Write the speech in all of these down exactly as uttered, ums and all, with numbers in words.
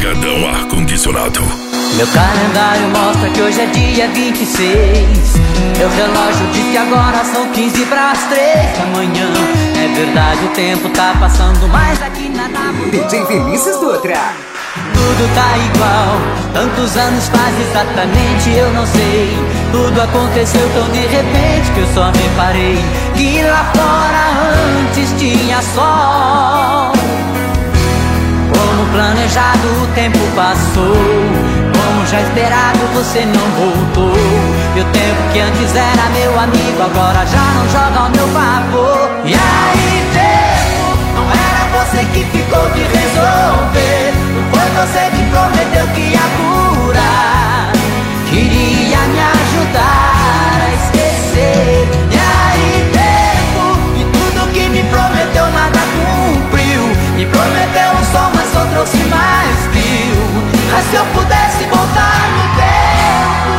Pancadão ar-condicionado. Meu calendário mostra que hoje é dia vinte e seis. Meu relógio diz que agora são quinze para as três da manhã. É verdade, o tempo tá passando, mas aqui nada mudou. D J Vinícius Dutra. Tudo tá igual, tantos anos faz exatamente, eu não sei. Tudo aconteceu tão de repente que eu só reparei que lá fora antes tinha sol. Como planejado o tempo passou, como já esperado você não voltou. E o tempo que antes era meu amigo agora já não joga ao meu favor. E aí tempo, não era você que ficou de resolver, não foi você que prometeu que ia curar, queria me ajudar a esquecer. E aí tempo, e tudo que me prometeu nada cumpriu. Me prometeu um sol, mas só trouxe mais frio. Mas se eu pudesse voltar no tempo,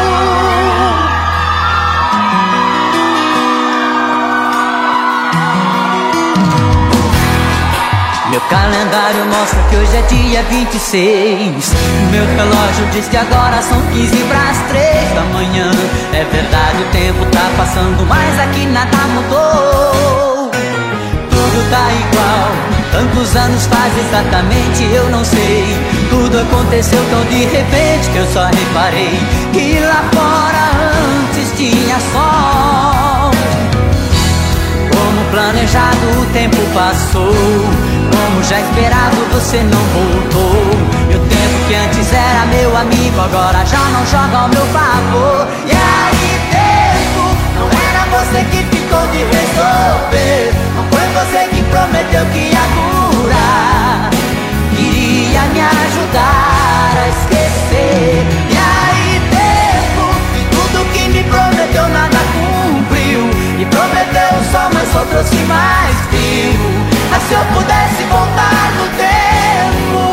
meu calendário mostra que hoje é dia vinte e seis. Meu relógio diz que agora são quinze para as três da manhã. É verdade, o tempo tá passando, mas aqui nada mudou. Tudo tá igual, tantos anos faz exatamente, eu não sei. Tudo aconteceu tão de repente que eu só reparei que lá fora antes tinha sol. Como planejado o tempo passou, como já esperado você não voltou. E o tempo que antes era meu amigo agora já não joga ao meu favor. E aí tempo, não era você que ficou de resolver, não foi você que prometeu que ia curar, queria me ajudar a esquecer. E aí tempo, e tudo que me prometeu nada cumpriu. Me prometeu um sol, mas só trouxe mais frio. Mas se eu pudesse voltar no tempo,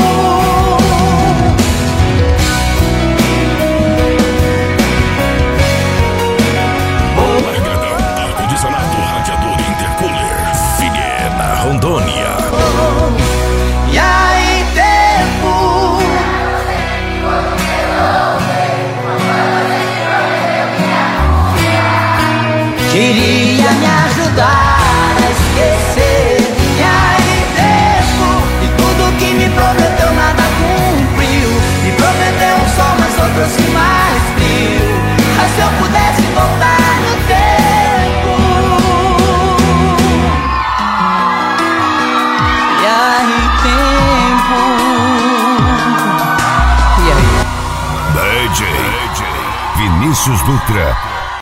Pancadão ar-condicionado, radiador intercooler, Figueira, Rondônia. e aí tempo, queria me ajudar a esquecer. E aí tempo, e tudo que me prometeu nada cumpriu. Me prometeu um sol, mas só trouxe mais frio. Mas se eu pudesse voltar no tempo, e aí tempo, e aí D J Vinícius Dutra.